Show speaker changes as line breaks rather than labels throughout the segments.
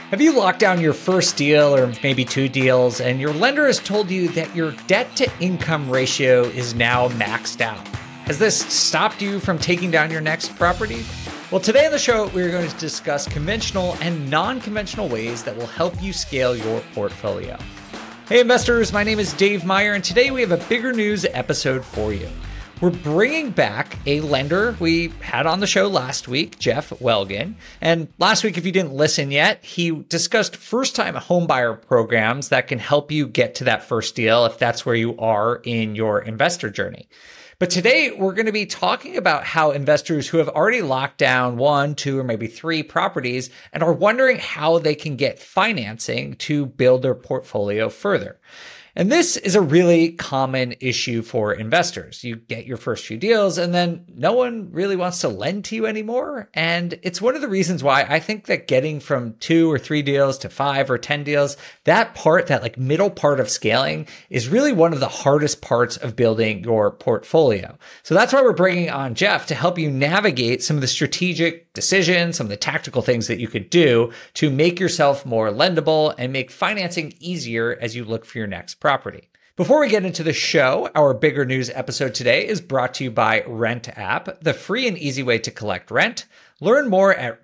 Have you locked down your first deal or maybe two deals and your lender has told you that your debt to income ratio is now maxed out? Has this stopped you from taking down your next property? Well, today on the show, we're going to discuss conventional and non-conventional ways that will help you scale your portfolio. Hey investors, my name is Dave Meyer, and today we have a bigger news episode for you. We're bringing back a lender we had on the show last week, Jeff Welgan. And last week, if you didn't listen yet, he discussed first-time homebuyer programs that can help you get to that first deal if that's where you are in your investor journey. But today, we're going to be talking about how investors who have already locked down one, two, or maybe three properties and are wondering how they can get financing to build their portfolio further. And this is a really common issue for investors. You get your first few deals and then no one really wants to lend to you anymore. And it's one of the reasons why I think that getting from 2 or 3 deals to 5 or 10 deals, that part, that like middle part of scaling is really one of the hardest parts of building your portfolio. So that's why we're bringing on Jeff to help you navigate some of the strategic decisions, some of the tactical things that you could do to make yourself more lendable and make financing easier as you look for your next property. Before we get into the show, our bigger news episode today is brought to you by Rent App, the free and easy way to collect rent. Learn more at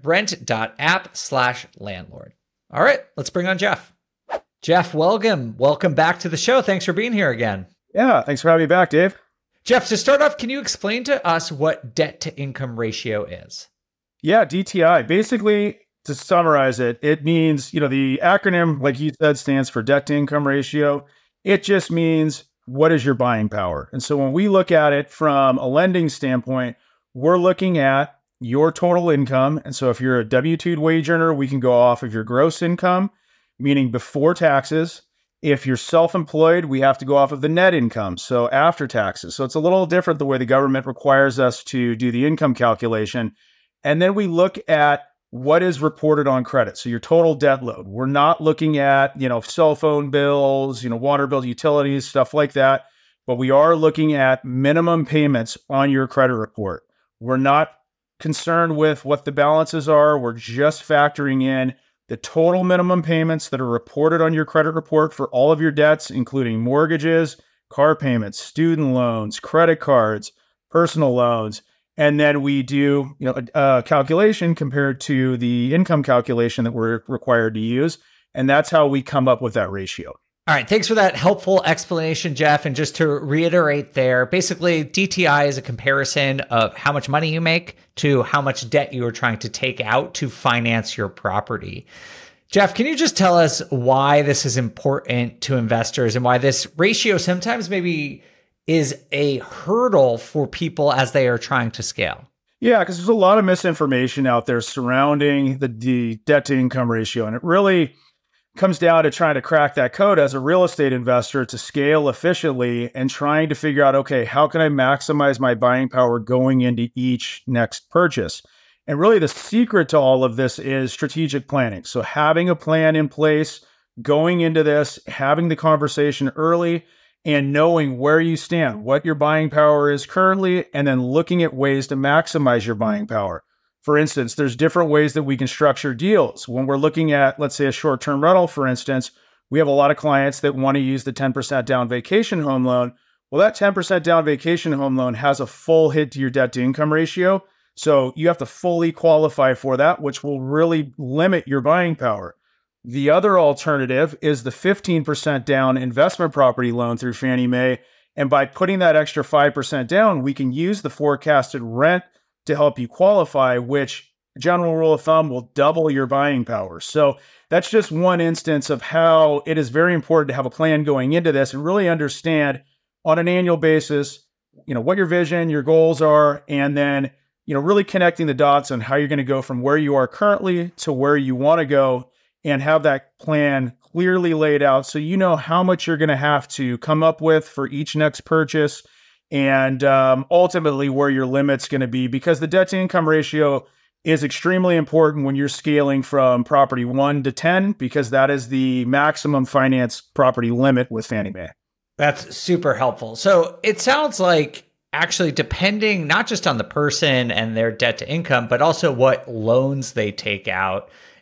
rent.app/landlord. All right, let's bring on Jeff. Jeff Welgan, welcome back to the show. Thanks for being here again.
Yeah, thanks for having me back, Dave.
Jeff, to start off, can you explain to us what debt to income ratio is?
Yeah, DTI. Basically, to summarize it, it means, the acronym, like you said, stands for debt to income ratio. It just means what is your buying power? And so when we look at it from a lending standpoint, we're looking at your total income. And so if you're a W-2 wage earner, we can go off of your gross income, meaning before taxes. If you're self-employed, we have to go off of the net income, so after taxes. So it's a little different the way the government requires us to do the income calculation. And then we look at what is reported on credit. So your total debt load. We're not looking at, cell phone bills, water bills, utilities, stuff like that. But we are looking at minimum payments on your credit report. We're not concerned with what the balances are. We're just factoring in the total minimum payments that are reported on your credit report for all of your debts, including mortgages, car payments, student loans, credit cards, personal loans. And then we do, a calculation compared to the income calculation that we're required to use. And that's how we come up with that ratio.
All right. Thanks for that helpful explanation, Jeff. And just to reiterate there, basically DTI is a comparison of how much money you make to how much debt you are trying to take out to finance your property. Jeff, can you just tell us why this is important to investors and why this ratio sometimes maybe is a hurdle for people as they are trying to scale?
Yeah, because there's a lot of misinformation out there surrounding the debt to income ratio. And it really comes down to trying to crack that code as a real estate investor to scale efficiently and trying to figure out, okay, how can I maximize my buying power going into each next purchase? And really the secret to all of this is strategic planning. So having a plan in place, going into this, having the conversation early, and knowing where you stand, what your buying power is currently, and then looking at ways to maximize your buying power. For instance, there's different ways that we can structure deals. When we're looking at, let's say, a short-term rental, for instance, we have a lot of clients that want to use the 10% down vacation home loan. Well, that 10% down vacation home loan has a full hit to your debt to income ratio. So you have to fully qualify for that, which will really limit your buying power. The other alternative is the 15% down investment property loan through Fannie Mae. And by putting that extra 5% down, we can use the forecasted rent to help you qualify, which general rule of thumb will double your buying power. So that's just one instance of how it is very important to have a plan going into this and really understand on an annual basis, what your vision, your goals are, and then, really connecting the dots on how you're going to go from where you are currently to where you want to go, and have that plan clearly laid out so you know how much you're going to have to come up with for each next purchase and ultimately where your limit's going to be, because the debt to income ratio is extremely important when you're scaling from property 1 to 10, because that is the maximum finance property limit with Fannie Mae.
That's super helpful. So it sounds like actually depending not just on the person and their debt to income, but also what loans they take out,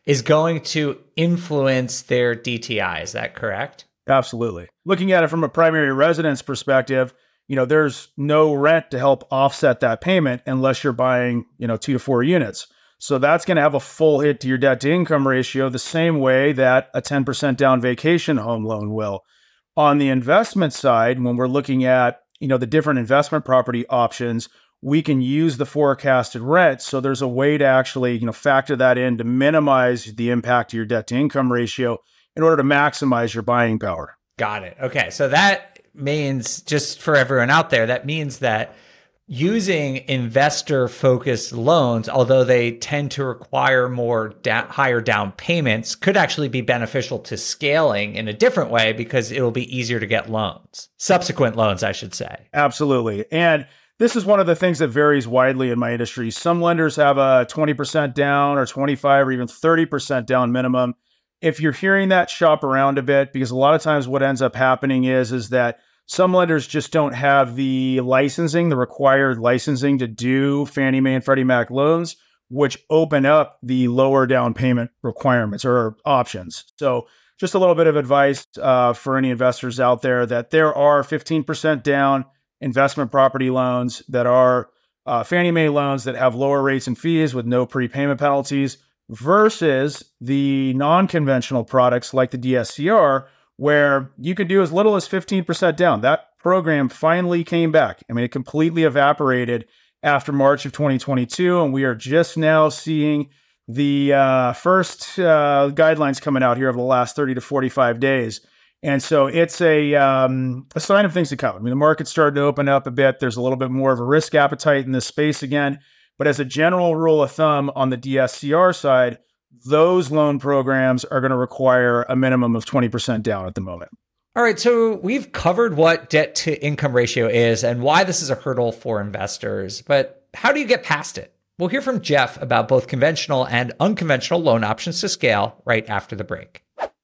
is going to influence their DTI. Is that correct?
Absolutely. Looking at it from a primary residence perspective, there's no rent to help offset that payment unless you're buying, 2 to 4 units. So that's going to have a full hit to your debt to income ratio the same way that a 10% down vacation home loan will. On the investment side, when we're looking at, the different investment property options, we can use the forecasted rent. So there's a way to actually, factor that in to minimize the impact to your debt to income ratio in order to maximize your buying power.
Got it. Okay. So that means, just for everyone out there, that means that using investor-focused loans, although they tend to require more higher down payments, could actually be beneficial to scaling in a different way because it'll be easier to get loans. Subsequent loans, I should say.
Absolutely. And this is one of the things that varies widely in my industry. Some lenders have a 20% down or 25 or even 30% down minimum. If you're hearing that, shop around a bit, because a lot of times what ends up happening is that some lenders just don't have the licensing, the required licensing to do Fannie Mae and Freddie Mac loans, which open up the lower down payment requirements or options. So just a little bit of advice for any investors out there that there are 15% down investment property loans that are Fannie Mae loans that have lower rates and fees with no prepayment penalties versus the non-conventional products like the DSCR, where you could do as little as 15% down. That program finally came back. I mean, it completely evaporated after March of 2022, and we are just now seeing the first guidelines coming out here over the last 30 to 45 days. And so it's a sign of things to come. I mean, the market's starting to open up a bit. There's a little bit more of a risk appetite in this space again. But as a general rule of thumb on the DSCR side, those loan programs are going to require a minimum of 20% down at the moment.
All right, so we've covered what debt to income ratio is and why this is a hurdle for investors, but how do you get past it? We'll hear from Jeff about both conventional and unconventional loan options to scale right after the break.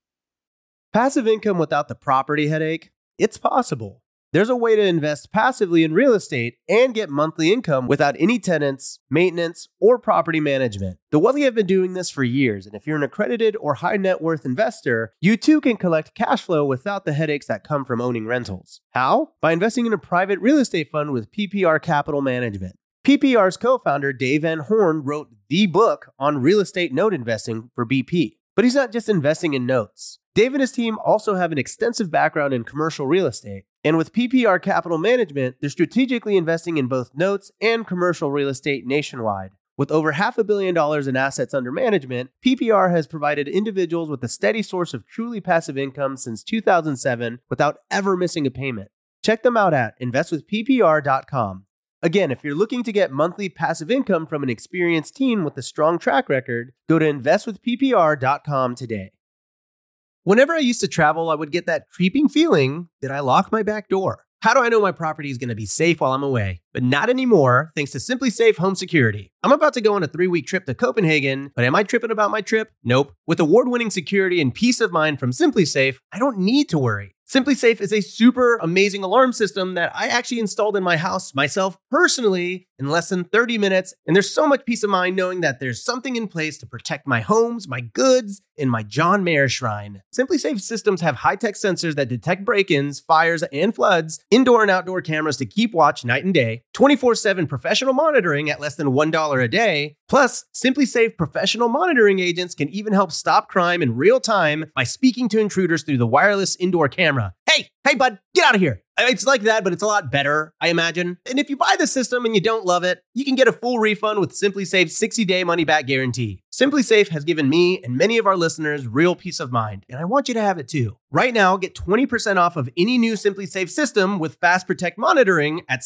Passive income without the property headache? It's possible. There's a way to invest passively in real estate and get monthly income without any tenants, maintenance, or property management. The Wealthy have been doing this for years, and if you're an accredited or high net worth investor, you too can collect cash flow without the headaches that come from owning rentals. How? By investing in a private real estate fund with PPR Capital Management. PPR's co-founder Dave Van Horn wrote the book on real estate note investing for BP. But he's not just investing in notes. Dave and his team also have an extensive background in commercial real estate. And with PPR Capital Management, they're strategically investing in both notes and commercial real estate nationwide. With over $500 million in assets under management, PPR has provided individuals with a steady source of truly passive income since 2007 without ever missing a payment. Check them out at investwithppr.com. Again, if you're looking to get monthly passive income from an experienced team with a strong track record, go to investwithppr.com today. Whenever I used to travel, I would get that creeping feeling that I locked my back door. How do I know my property is going to be safe while I'm away? But not anymore, thanks to SimpliSafe Home Security. I'm about to go on a 3-week trip to Copenhagen, but am I tripping about my trip? Nope. With award-winning security and peace of mind from SimpliSafe, I don't need to worry. SimpliSafe is a super amazing alarm system that I actually installed in my house myself personally in less than 30 minutes. And there's so much peace of mind knowing that there's something in place to protect my homes, my goods, and my John Mayer shrine. SimpliSafe systems have high-tech sensors that detect break-ins, fires, and floods, indoor and outdoor cameras to keep watch night and day, 24/7 professional monitoring at less than $1 a day. Plus, SimpliSafe professional monitoring agents can even help stop crime in real time by speaking to intruders through the wireless indoor camera. Hey, bud, get out of here. It's like that, but it's a lot better, I imagine. And if you buy the system and you don't love it, you can get a full refund with SimpliSafe's 60-day money-back guarantee. SimpliSafe has given me and many of our listeners real peace of mind, and I want you to have it too. Right now, get 20% off of any new SimpliSafe system with Fast Protect monitoring at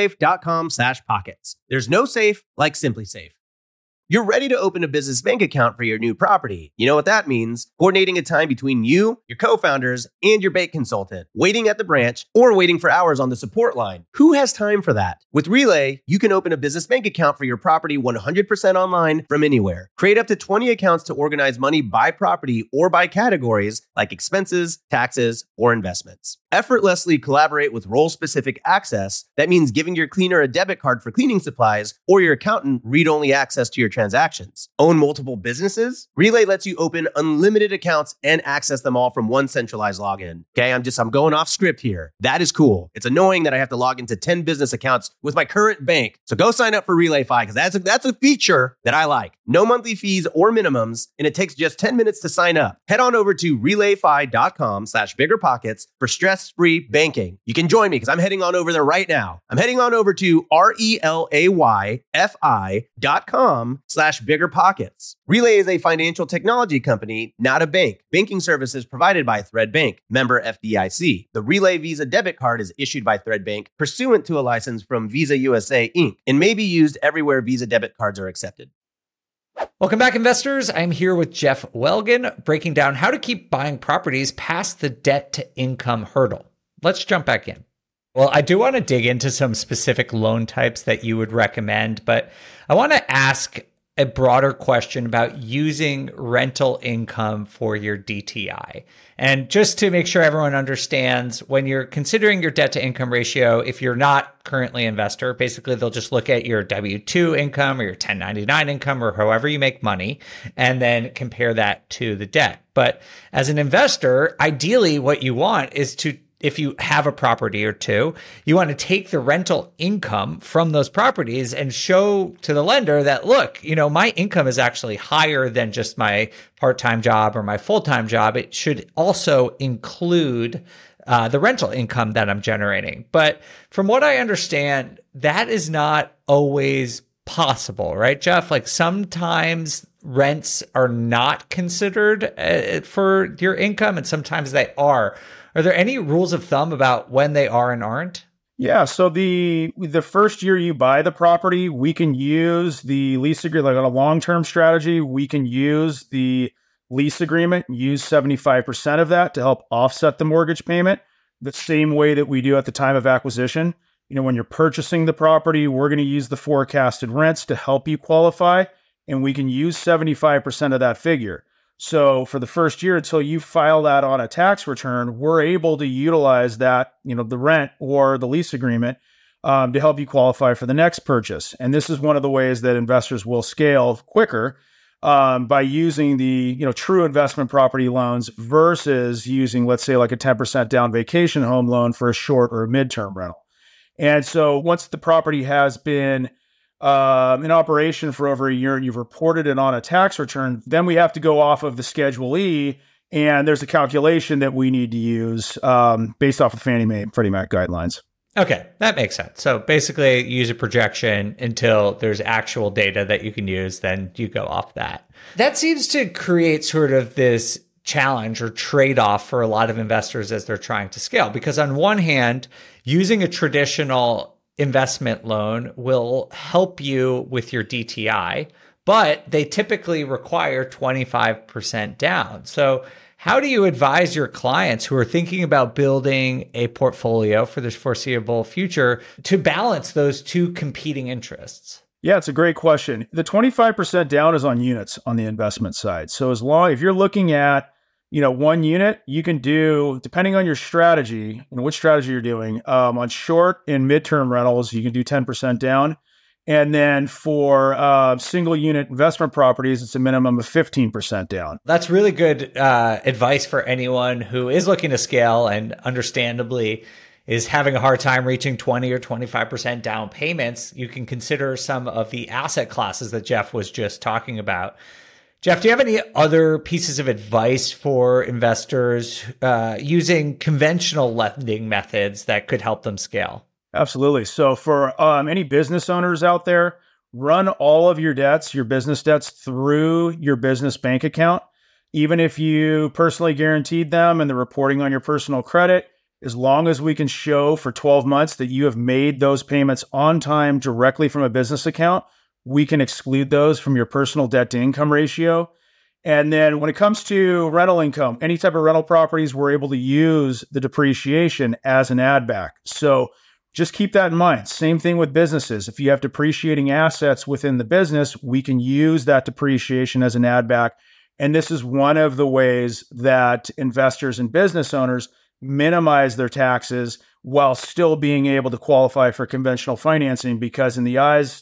simplisafe.com/pockets. There's no safe like SimpliSafe. You're ready to open a business bank account for your new property. You know what that means? Coordinating a time between you, your co-founders, and your bank consultant. Waiting at the branch or waiting for hours on the support line. Who has time for that? With Relay, you can open a business bank account for your property 100% online from anywhere. Create up to 20 accounts to organize money by property or by categories like expenses, taxes, or investments. Effortlessly collaborate with role-specific access. That means giving your cleaner a debit card for cleaning supplies or your accountant read-only access to your transactions. Own multiple businesses? Relay lets you open unlimited accounts and access them all from one centralized login. Okay, I'm going off script here. That is cool. It's annoying that I have to log into 10 business accounts with my current bank. So go sign up for RelayFi because that's a feature that I like. No monthly fees or minimums, and it takes just 10 minutes to sign up. Head on over to relayfi.com/biggerpockets for stress-free banking. You can join me because I'm heading on over there right now. I'm heading on over to relayfi.com/biggerpockets. Relay is a financial technology company, not a bank. Banking services provided by Thread Bank, member FDIC. The Relay Visa debit card is issued by Thread Bank pursuant to a license from Visa USA Inc. and may be used everywhere Visa debit cards are accepted.
Welcome back, investors. I'm here with Jeff Welgan, breaking down how to keep buying properties past the debt to income hurdle. Let's jump back in. Well, I do want to dig into some specific loan types that you would recommend, but I want to ask a broader question about using rental income for your DTI. And just to make sure everyone understands, when you're considering your debt to income ratio, if you're not currently an investor, basically they'll just look at your W-2 income or your 1099 income or however you make money, and then compare that to the debt. But as an investor, ideally what you want is to, if you have a property or two, you want to take the rental income from those properties and show to the lender that, look, my income is actually higher than just my part-time job or my full-time job. It should also include the rental income that I'm generating. But from what I understand, that is not always possible, right, Jeff? Like sometimes rents are not considered for your income and sometimes they are. Are there any rules of thumb about when they are and aren't?
Yeah, so the first year you buy the property, we can use the lease agreement, like on a long-term strategy, we can use the lease agreement, use 75% of that to help offset the mortgage payment, the same way that we do at the time of acquisition. When you're purchasing the property, we're going to use the forecasted rents to help you qualify, and we can use 75% of that figure. So for the first year, until you file that on a tax return, we're able to utilize that, the rent or the lease agreement to help you qualify for the next purchase. And this is one of the ways that investors will scale quicker by using the, true investment property loans versus using, let's say, like a 10% down vacation home loan for a short or a midterm rental. And so once the property has been in operation for over a year and you've reported it on a tax return, then we have to go off of the Schedule E, and there's a calculation that we need to use based off of Fannie Mae and Freddie Mac guidelines.
Okay, that makes sense. So basically use a projection until there's actual data that you can use, then you go off that. That seems to create sort of this challenge or trade-off for a lot of investors as they're trying to scale. Because on one hand, using a traditional investment loan will help you with your DTI, but they typically require 25% down. So how do you advise your clients who are thinking about building a portfolio for the foreseeable future to balance those two competing interests?
Yeah, it's a great question. The 25% down is on units on the investment side. So if you're looking at one unit, you can do, depending on your strategy and which strategy you're doing, on short and midterm rentals, you can do 10% down. And then for single unit investment properties, it's a minimum of 15% down.
That's really good advice for anyone who is looking to scale and understandably is having a hard time reaching 20 or 25% down payments. You can consider some of the asset classes that Jeff was just talking about. Jeff, do you have any other pieces of advice for investors using conventional lending methods that could help them scale?
Absolutely. So for any business owners out there, run all of your debts, your business debts, through your business bank account. Even if you personally guaranteed them and they're reporting on your personal credit, as long as we can show for 12 months that you have made those payments on time directly from a business account, we can exclude those from your personal debt to income ratio. And then when it comes to rental income, any type of rental properties, we're able to use the depreciation as an add back. So just keep that in mind. Same thing with businesses. If you have depreciating assets within the business, we can use that depreciation as an add back. And this is one of the ways that investors and business owners minimize their taxes while still being able to qualify for conventional financing, because in the eyes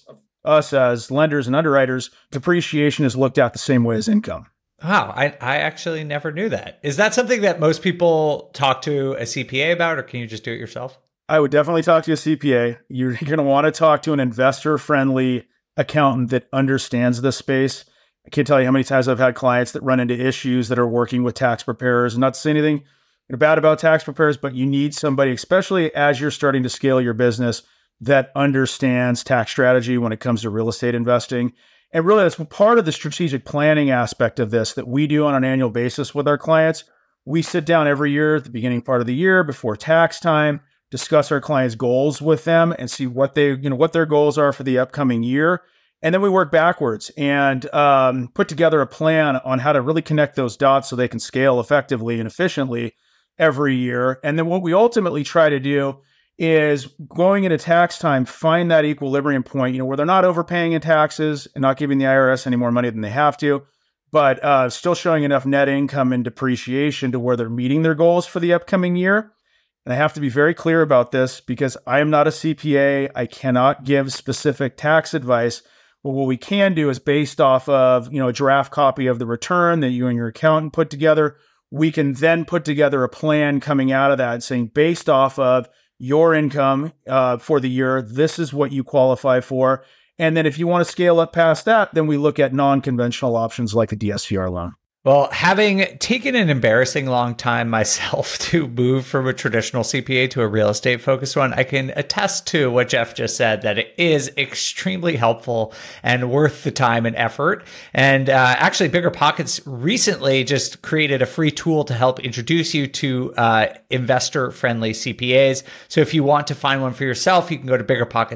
us as lenders and underwriters, depreciation is looked at the same way as income.
Wow, I actually never knew that. Is that something that most people talk to a CPA about, or can you just do it yourself?
I would definitely talk to a CPA. You're going to want to talk to an investor-friendly accountant that understands this space. I can't tell you how many times I've had clients that run into issues that are working with tax preparers. Not to say anything bad about tax preparers, but you need somebody, especially as you're starting to scale your business, that understands tax strategy when it comes to real estate investing. And really, that's part of the strategic planning aspect of this that we do on an annual basis with our clients. We sit down every year at the beginning part of the year before tax time, discuss our clients' goals with them and see what what their goals are for the upcoming year. And then we work backwards and put together a plan on how to really connect those dots so they can scale effectively and efficiently every year. And then what we ultimately try to do is going into tax time, find that equilibrium point, where they're not overpaying in taxes and not giving the IRS any more money than they have to, but still showing enough net income and depreciation to where they're meeting their goals for the upcoming year. And I have to be very clear about this because I am not a CPA. I cannot give specific tax advice. But what we can do is based off of, a draft copy of the return that you and your accountant put together, we can then put together a plan coming out of that saying based off of your income for the year, this is what you qualify for. And then if you want to scale up past that, then we look at non-conventional options like the DSCR loan.
Well, having taken an embarrassing long time myself to move from a traditional CPA to a real estate focused one, I can attest to what Jeff just said, that it is extremely helpful and worth the time and effort. And actually, BiggerPockets recently just created a free tool to help introduce you to investor-friendly CPAs. So if you want to find one for yourself, you can go to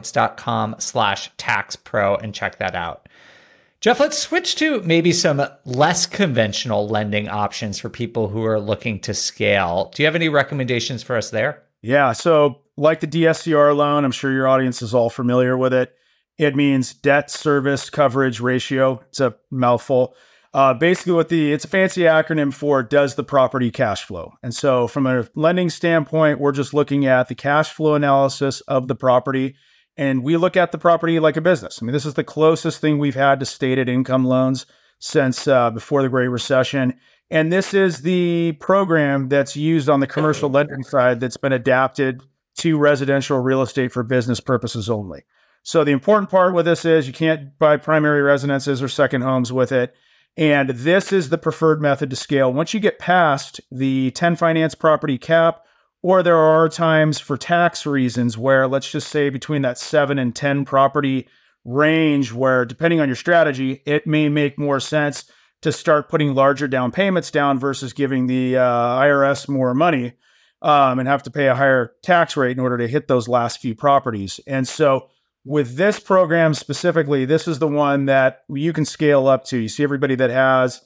biggerpockets.com/taxpro and check that out. Jeff, let's switch to maybe some less conventional lending options for people who are looking to scale. Do you have any recommendations for us there?
Yeah. So like the DSCR loan, I'm sure your audience is all familiar with it. It means debt service coverage ratio. It's a mouthful. Basically, it's a fancy acronym for does the property cash flow. And so from a lending standpoint, we're just looking at the cash flow analysis of the property. And we look at the property like a business. I mean, this is the closest thing we've had to stated income loans since before the Great Recession. And this is the program that's used on the commercial lending side that's been adapted to residential real estate for business purposes only. So the important part with this is you can't buy primary residences or second homes with it. And this is the preferred method to scale. Once you get past the 10 finance property cap, or there are times for tax reasons where, let's just say between that 7 and 10 property range, where depending on your strategy, it may make more sense to start putting larger down payments down versus giving the IRS more money and have to pay a higher tax rate in order to hit those last few properties. And so with this program specifically, this is the one that you can scale up to. You see everybody that has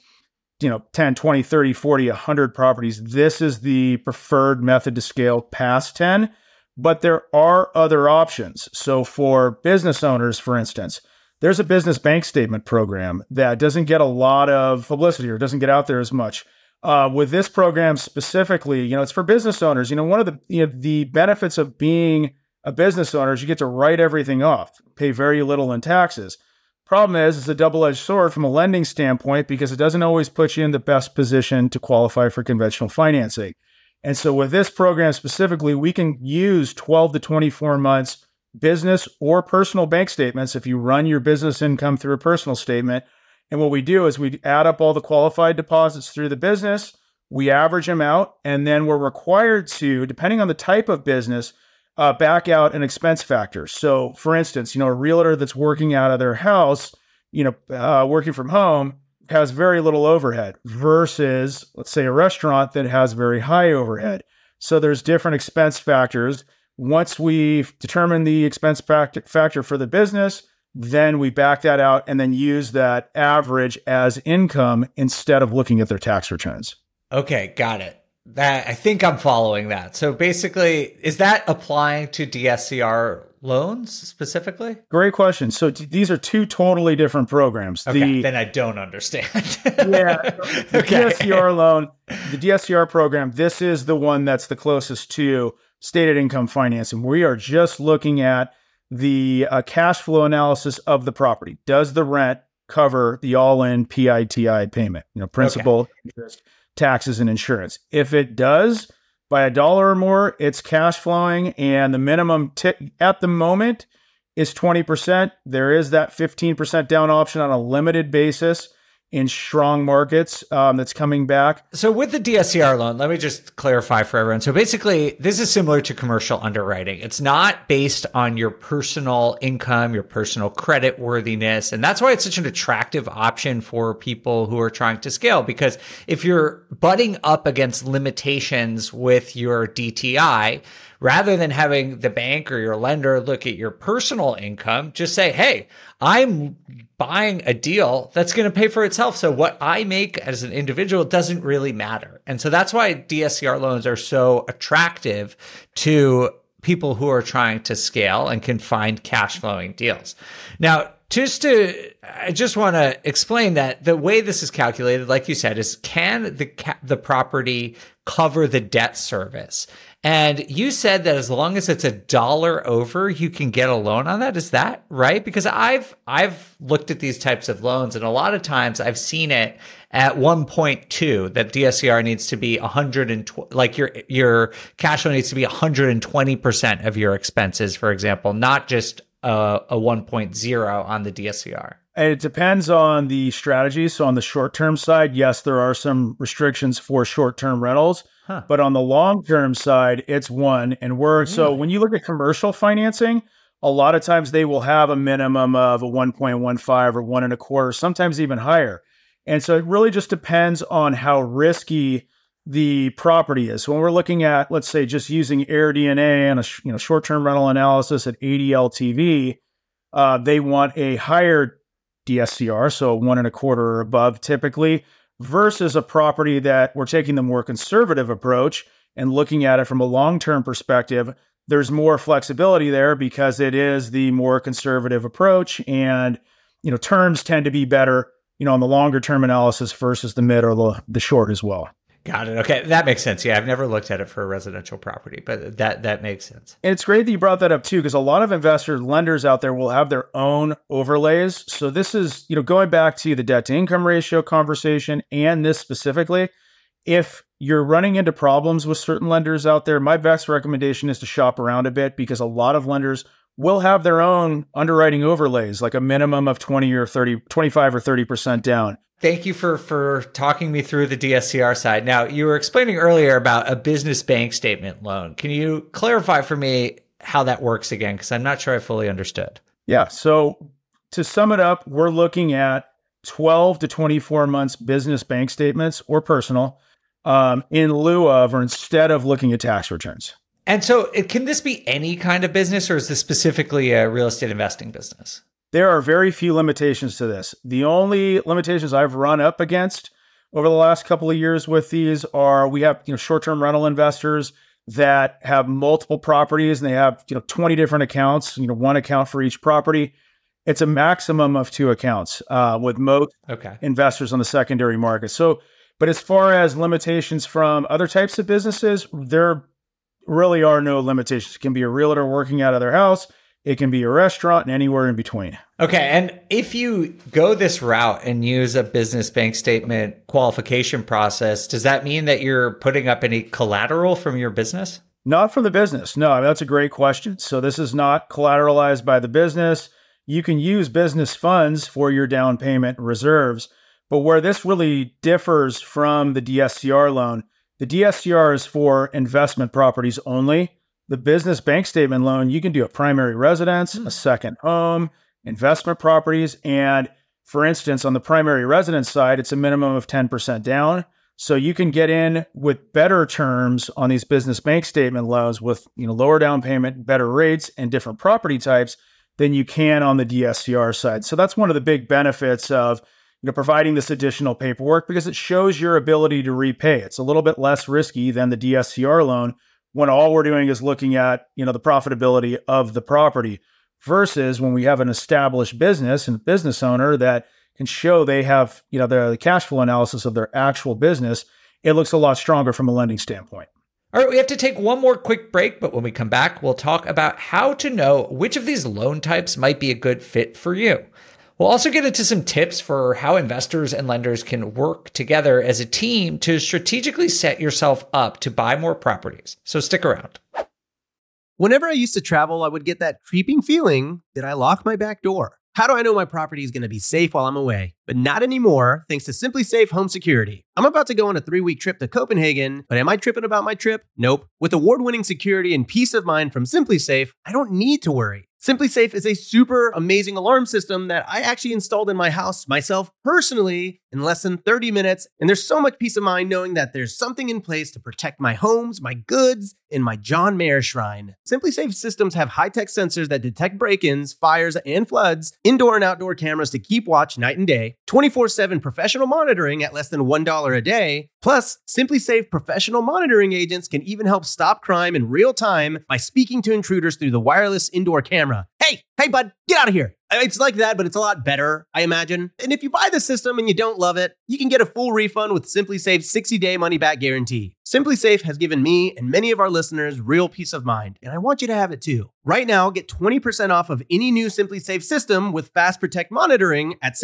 10, 20, 30, 40, 100 properties. This is the preferred method to scale past 10, but there are other options. So for business owners, for instance, there's a business bank statement program that doesn't get a lot of publicity or doesn't get out there as much. With this program specifically, it's for business owners. One of the benefits of being a business owner is you get to write everything off, pay very little in taxes. Problem is, it's a double-edged sword from a lending standpoint because it doesn't always put you in the best position to qualify for conventional financing. And so with this program specifically, we can use 12 to 24 months business or personal bank statements if you run your business income through a personal statement. And what we do is we add up all the qualified deposits through the business, we average them out, and then we're required to, depending on the type of business, back out an expense factor. So for instance, a realtor that's working out of their house, working from home has very little overhead versus, let's say, a restaurant that has very high overhead. So there's different expense factors. Once we've determined the expense factor for the business, then we back that out and then use that average as income instead of looking at their tax returns.
Okay, got it. That I think I'm following that. So basically, is that applying to DSCR loans specifically?
Great question. So these are two totally different programs.
Okay, then I don't understand.
The DSCR loan, the DSCR program, this is the one that's the closest to stated income financing. We are just looking at the cash flow analysis of the property. Does the rent cover the all-in PITI payment? Principal, interest, taxes, and insurance. If it does, by $1 or more, it's cash flowing, and the minimum at the moment is 20%. There is that 15% down option on a limited basis in strong markets that's coming back.
So with the DSCR loan, let me just clarify for everyone. So basically, this is similar to commercial underwriting. It's not based on your personal income, your personal credit worthiness. And that's why it's such an attractive option for people who are trying to scale. Because if you're butting up against limitations with your DTI, rather than having the bank or your lender look at your personal income, just say, hey, I'm buying a deal that's going to pay for itself. So what I make as an individual doesn't really matter. And so that's why DSCR loans are so attractive to people who are trying to scale and can find cash flowing deals. Now, I just want to explain that the way this is calculated, like you said, is can the property cover the debt service? And you said that as long as it's $1 over, you can get a loan on that. Is that right? Because I've looked at these types of loans, and a lot of times I've seen it at 1.2 that DSCR needs to be 120, like your cash flow needs to be 120% of your expenses, for example, not just a 1.0 on the DSCR.
It depends on the strategy. So on the short-term side, yes, there are some restrictions for short-term rentals. But on the long-term side, it's 1. And so when you look at commercial financing, a lot of times they will have a minimum of a 1.15 or 1.25, sometimes even higher. And so it really just depends on how risky the property is. So when we're looking at, let's say, just using AirDNA and a short-term rental analysis at 80 LTV, they want a higher DSCR, so 1.25 or above typically, versus a property that we're taking the more conservative approach and looking at it from a long-term perspective. There's more flexibility there because it is the more conservative approach, and terms tend to be better, on the longer term analysis versus the mid or the short as well.
Got it. Okay. That makes sense. Yeah. I've never looked at it for a residential property, but that makes sense.
And it's great that you brought that up too, because a lot of lenders out there will have their own overlays. So this is, going back to the debt to income ratio conversation and this specifically, if you're running into problems with certain lenders out there, my best recommendation is to shop around a bit, because a lot of lenders will have their own underwriting overlays, like a minimum of 25 or 30% down.
Thank you for talking me through the DSCR side. Now, you were explaining earlier about a business bank statement loan. Can you clarify for me how that works again? Because I'm not sure I fully understood.
Yeah. So to sum it up, we're looking at 12 to 24 months business bank statements or personal in lieu of or instead of looking at tax returns.
And so can this be any kind of business, or is this specifically a real estate investing business?
There are very few limitations to this. The only limitations I've run up against over the last couple of years with these are we have short-term rental investors that have multiple properties and they have 20 different accounts, one account for each property. It's a maximum of 2 accounts with most investors on the secondary market. So, but as far as limitations from other types of businesses, there really are no limitations. It can be a realtor working out of their house. It can be a restaurant and anywhere in between.
Okay. And if you go this route and use a business bank statement qualification process, does that mean that you're putting up any collateral from your business?
Not from the business. No, that's a great question. So this is not collateralized by the business. You can use business funds for your down payment reserves. But where this really differs from the DSCR loan, the DSCR is for investment properties only. The business bank statement loan, you can do a primary residence, a second home, investment properties. And for instance, on the primary residence side, it's a minimum of 10% down. So you can get in with better terms on these business bank statement loans with lower down payment, better rates, and different property types than you can on the DSCR side. So that's one of the big benefits of providing this additional paperwork, because it shows your ability to repay. It's a little bit less risky than the DSCR loan, when all we're doing is looking at, the profitability of the property, versus when we have an established business and business owner that can show they have, the cash flow analysis of their actual business, it looks a lot stronger from a lending standpoint.
All right, we have to take one more quick break, but when we come back, we'll talk about how to know which of these loan types might be a good fit for you. We'll also get into some tips for how investors and lenders can work together as a team to strategically set yourself up to buy more properties. So stick around.
Whenever I used to travel, I would get that creeping feeling that I locked my back door. How do I know my property is going to be safe while I'm away? But not anymore, thanks to SimpliSafe Home Security. I'm about to go on a 3-week trip to Copenhagen, but am I tripping about my trip? Nope. With award-winning security and peace of mind from SimpliSafe, I don't need to worry. SimpliSafe is a super amazing alarm system that I actually installed in my house myself personally in less than 30 minutes. And there's so much peace of mind knowing that there's something in place to protect my homes, my goods, and my John Mayer shrine. SimpliSafe systems have high-tech sensors that detect break-ins, fires, and floods, indoor and outdoor cameras to keep watch night and day, 24/7 professional monitoring at less than $1 a day. Plus, SimpliSafe professional monitoring agents can even help stop crime in real time by speaking to intruders through the wireless indoor camera. Hey, bud, get out of here. It's like that, but it's a lot better, I imagine. And if you buy the system and you don't love it, you can get a full refund with SimpliSafe's 60-day money-back guarantee. SimpliSafe has given me and many of our listeners real peace of mind, and I want you to have it too. Right now, get 20% off of any new SimpliSafe system with Fast Protect monitoring at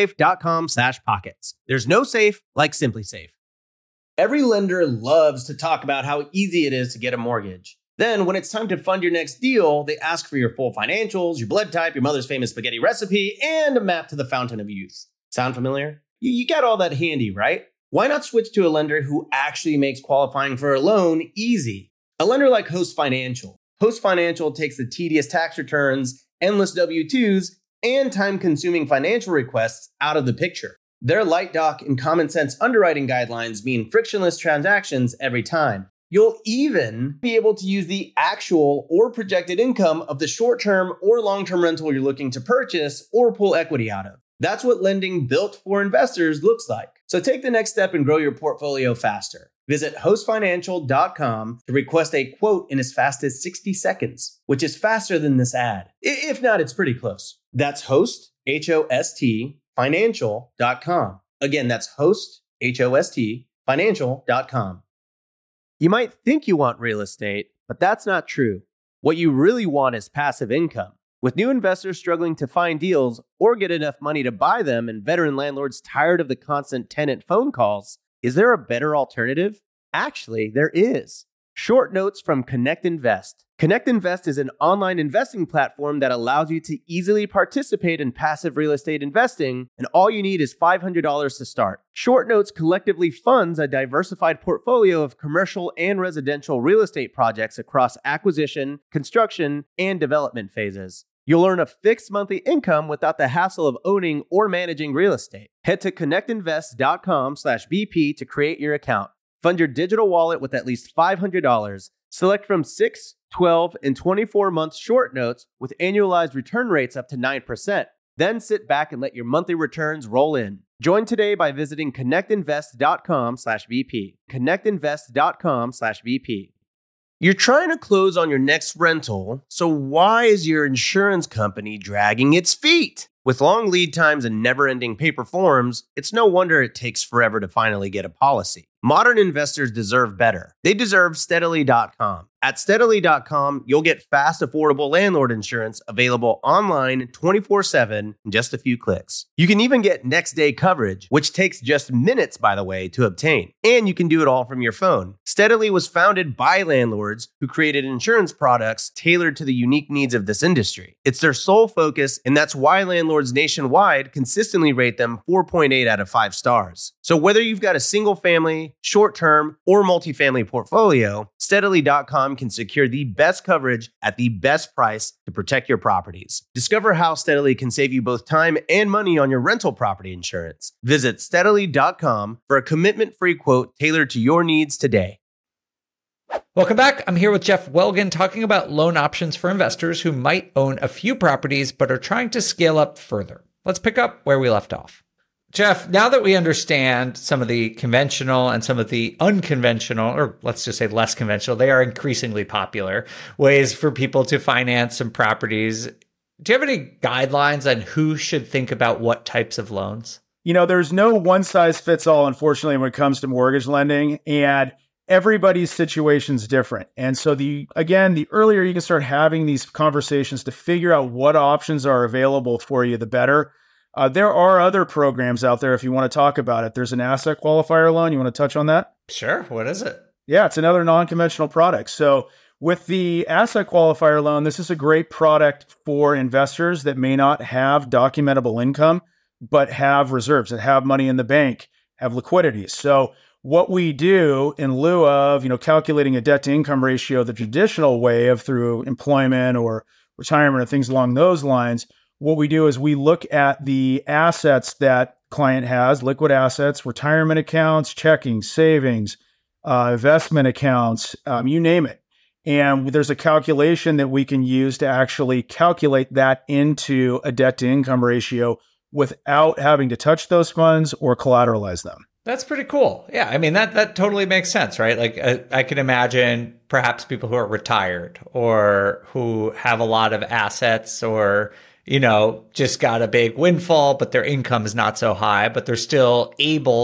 simplisafe.com/pockets. There's no safe like SimpliSafe. Every lender loves to talk about how easy it is to get a mortgage. Then, when it's time to fund your next deal, they ask for your full financials, your blood type, your mother's famous spaghetti recipe, and a map to the fountain of youth. Sound familiar? You got all that handy, right? Why not switch to a lender who actually makes qualifying for a loan easy? A lender like Host Financial. Host Financial takes the tedious tax returns, endless W-2s, and time-consuming financial requests out of the picture. Their light doc and common sense underwriting guidelines mean frictionless transactions every time. You'll even be able to use the actual or projected income of the short-term or long-term rental you're looking to purchase or pull equity out of. That's what lending built for investors looks like. So take the next step and grow your portfolio faster. Visit hostfinancial.com to request a quote in as fast as 60 seconds, which is faster than this ad. If not, it's pretty close. That's host, H-O-S-T, financial.com. Again, that's host, H-O-S-T, financial.com. You might think you want real estate, but that's not true. What you really want is passive income. With new investors struggling to find deals or get enough money to buy them and veteran landlords tired of the constant tenant phone calls, is there a better alternative? Actually, there is. Short notes from Connect Invest. Connect Invest is an online investing platform that allows you to easily participate in passive real estate investing, and all you need is $500 to start. Short Notes collectively funds a diversified portfolio of commercial and residential real estate projects across acquisition, construction, and development phases. You'll earn a fixed monthly income without the hassle of owning or managing real estate. Head to connectinvest.com/BP to create your account. Fund your digital wallet with at least $500. Select from 6, 12, and 24-month short notes with annualized return rates up to 9%. Then sit back and let your monthly returns roll in. Join today by visiting connectinvest.com/BP. Connectinvest.com/BP. You're trying to close on your next rental, so why is your insurance company dragging its feet? With long lead times and never-ending paper forms, it's no wonder it takes forever to finally get a policy. Modern investors deserve better. They deserve Steadily.com. At Steadily.com, you'll get fast, affordable landlord insurance available online 24/7 in just a few clicks. You can even get next-day coverage, which takes just minutes, by the way, to obtain. And you can do it all from your phone. Steadily was founded by landlords who created insurance products tailored to the unique needs of this industry. It's their sole focus, and that's why landlords nationwide consistently rate them 4.8 out of 5 stars. So whether you've got a single-family, short-term, or multifamily portfolio, Steadily.com can secure the best coverage at the best price to protect your properties. Discover how Steadily can save you both time and money on your rental property insurance. Visit Steadily.com for a commitment-free quote tailored to your needs today.
Welcome back. I'm here with Jeff Welgan talking about loan options for investors who might own a few properties but are trying to scale up further. Let's pick up where we left off. Jeff, now that we understand some of the conventional and some of the unconventional, or let's just say less conventional, they are increasingly popular ways for people to finance some properties. Do you have any guidelines on who should think about what types of loans?
You know, there's no one size fits all, unfortunately, when it comes to mortgage lending. And everybody's situation's different. And so the earlier you can start having these conversations to figure out what options are available for you, the better. There are other programs out there if you want to talk about it. There's an asset qualifier loan. You want to touch on that?
Sure. What is it?
Yeah, it's another non-conventional product. So with the asset qualifier loan, this is a great product for investors that may not have documentable income, but have reserves, that have money in the bank, have liquidity. So what we do in lieu of, calculating a debt to income ratio the traditional way of through employment or retirement or things along those lines, what we do is we look at the assets that client has, liquid assets, retirement accounts, checking, savings, investment accounts, you name it. And there's a calculation that we can use to actually calculate that into a debt to income ratio without having to touch those funds or collateralize them.
That's pretty cool. Yeah. I mean, that totally makes sense, right? Like I can imagine perhaps people who are retired or who have a lot of assets or, just got a big windfall, but their income is not so high, but they're still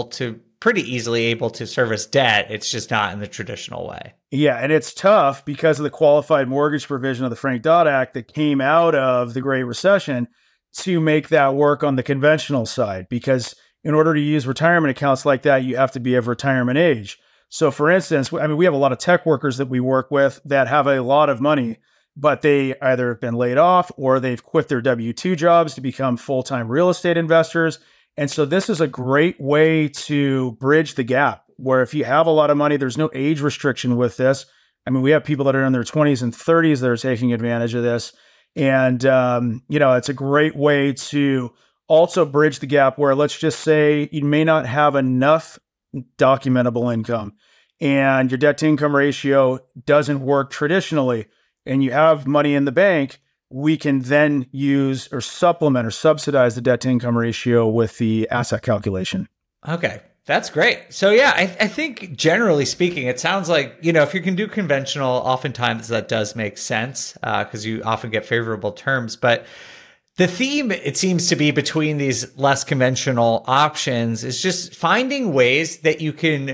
pretty easily able to service debt. It's just not in the traditional way.
Yeah. And it's tough because of the qualified mortgage provision of the Frank-Dodd Act that came out of the Great Recession to make that work on the conventional side, because in order to use retirement accounts like that, you have to be of retirement age. So for instance, we have a lot of tech workers that we work with that have a lot of money, but they either have been laid off or they've quit their W-2 jobs to become full-time real estate investors. And so this is a great way to bridge the gap where if you have a lot of money, there's no age restriction with this. I mean, we have people that are in their 20s and 30s that are taking advantage of this. And, it's a great way to also bridge the gap where, let's just say you may not have enough documentable income and your debt to income ratio doesn't work traditionally and you have money in the bank. We can then use or supplement or subsidize the debt to income ratio with the asset calculation.
Okay. That's great. So yeah, I think generally speaking, it sounds like, if you can do conventional, oftentimes that does make sense because you often get favorable terms. But the theme, it seems to be between these less conventional options is just finding ways that you can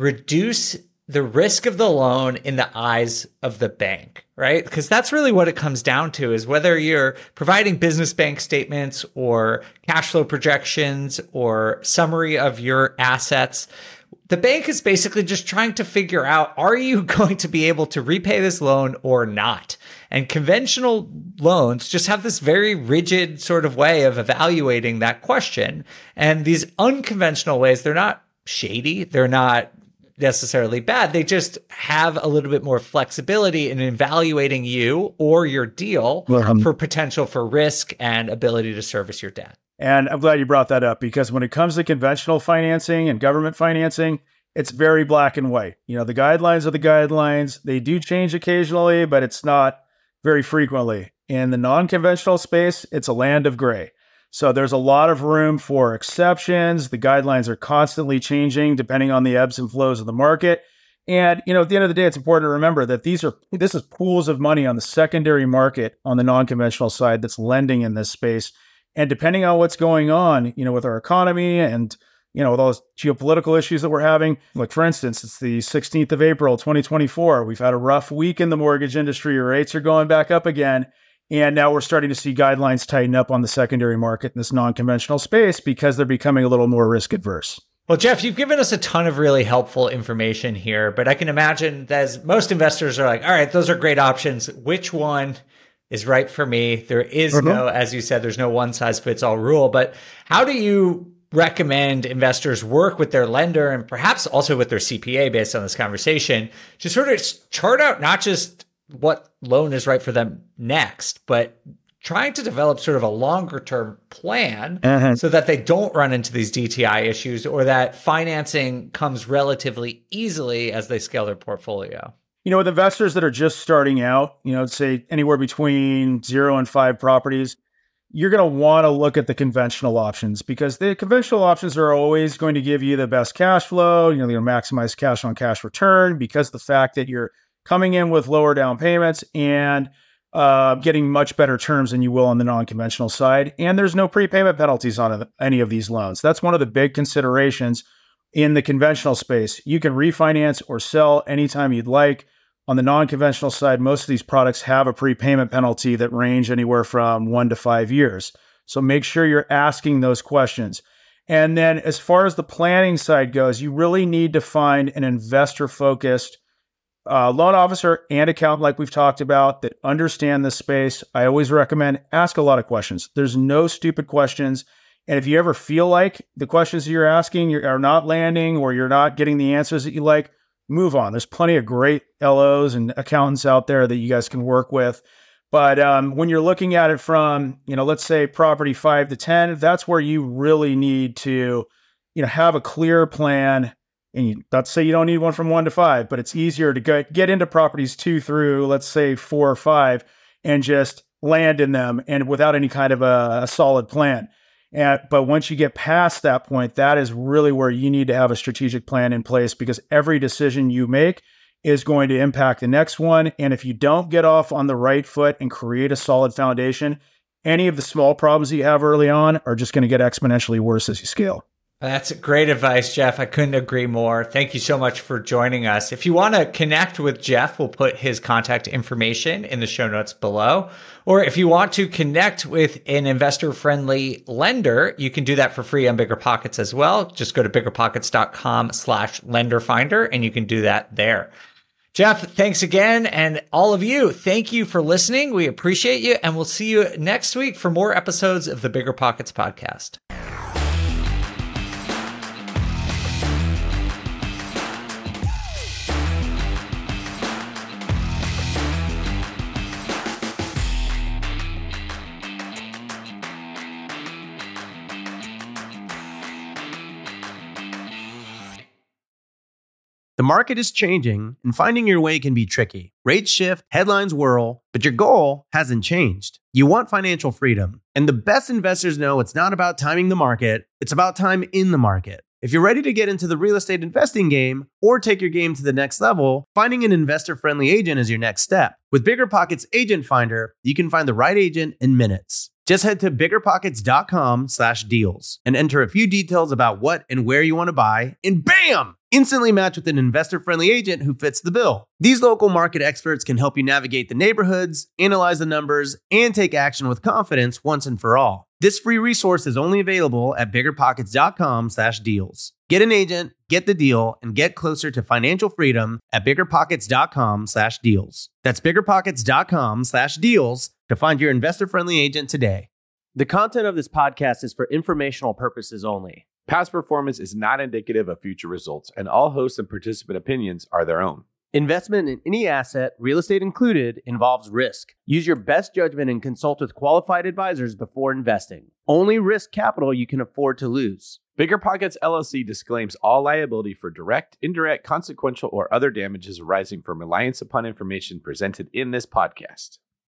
reduce the risk of the loan in the eyes of the bank, right? Because that's really what it comes down to is whether you're providing business bank statements or cash flow projections or summary of your assets. The bank is basically just trying to figure out, are you going to be able to repay this loan or not? And conventional loans just have this very rigid sort of way of evaluating that question. And these unconventional ways, they're not shady. They're not necessarily bad. They just have a little bit more flexibility in evaluating you or your deal for potential for risk and ability to service your debt.
And I'm glad you brought that up because when it comes to conventional financing and government financing, it's very black and white. The guidelines are the guidelines. They do change occasionally, but it's not very frequently. In the non-conventional space, it's a land of gray. So there's a lot of room for exceptions. The guidelines are constantly changing depending on the ebbs and flows of the market. And, at the end of the day, it's important to remember that this is pools of money on the secondary market on the non-conventional side that's lending in this space. And depending on what's going on, with our economy and, with all those geopolitical issues that we're having, like for instance, it's the 16th of April, 2024. We've had a rough week in the mortgage industry. Rates are going back up again. And now we're starting to see guidelines tighten up on the secondary market in this non-conventional space because they're becoming a little more risk adverse.
Well, Jeff, you've given us a ton of really helpful information here, but I can imagine that as most investors are like, all right, those are great options. Which one is right for me? There is no, as you said, there's no one size fits all rule, but how do you recommend investors work with their lender and perhaps also with their CPA based on this conversation to sort of chart out not just what loan is right for them next, but trying to develop sort of a longer term plan so that they don't run into these DTI issues or that financing comes relatively easily as they scale their portfolio?
With investors that are just starting out, say anywhere between 0 and 5 properties, you're going to want to look at the conventional options because the conventional options are always going to give you the best cash flow. You're going to maximize cash on cash return because the fact that you're coming in with lower down payments and getting much better terms than you will on the non-conventional side. And there's no prepayment penalties on any of these loans. That's one of the big considerations in the conventional space. You can refinance or sell anytime you'd like. On the non-conventional side, most of these products have a prepayment penalty that range anywhere from 1 to 5 years. So make sure you're asking those questions. And then as far as the planning side goes, you really need to find an investor-focused loan officer and accountant, like we've talked about, that understand this space. I always recommend ask a lot of questions. There's no stupid questions. And if you ever feel like the questions you're asking are not landing or you're not getting the answers that you like, move on. There's plenty of great LOs and accountants out there that you guys can work with. But when you're looking at it from, let's say property 5 to 10, that's where you really need to, have a clear plan. And not to say you don't need one from 1 to 5, but it's easier to get into properties 2 through, let's say 4 or 5, and just land in them and without any kind of a solid plan. But once you get past that point, that is really where you need to have a strategic plan in place, because every decision you make is going to impact the next one. And if you don't get off on the right foot and create a solid foundation, any of the small problems that you have early on are just going to get exponentially worse as you scale.
That's great advice, Jeff. I couldn't agree more. Thank you so much for joining us. If you want to connect with Jeff, we'll put his contact information in the show notes below. Or if you want to connect with an investor-friendly lender, you can do that for free on BiggerPockets as well. Just go to biggerpockets.com/lenderfinder, and you can do that there. Jeff, thanks again. And all of you, thank you for listening. We appreciate you. And we'll see you next week for more episodes of the BiggerPockets podcast.
The market is changing, and finding your way can be tricky. Rates shift, headlines whirl, but your goal hasn't changed. You want financial freedom. And the best investors know it's not about timing the market, it's about time in the market. If you're ready to get into the real estate investing game or take your game to the next level, finding an investor-friendly agent is your next step. With BiggerPockets Agent Finder, you can find the right agent in minutes. Just head to biggerpockets.com/deals and enter a few details about what and where you want to buy, and bam! Instantly match with an investor-friendly agent who fits the bill. These local market experts can help you navigate the neighborhoods, analyze the numbers, and take action with confidence once and for all. This free resource is only available at biggerpockets.com/deals. Get an agent, get the deal, and get closer to financial freedom at biggerpockets.com/deals. That's biggerpockets.com/deals to find your investor-friendly agent today. The content of this podcast is for informational purposes only.
Past performance is not indicative of future results, and all host and participant opinions are their own.
Investment in any asset, real estate included, involves risk. Use your best judgment and consult with qualified advisors before investing. Only risk capital you can afford to lose.
BiggerPockets LLC disclaims all liability for direct, indirect, consequential, or other damages arising from reliance upon information presented in this podcast.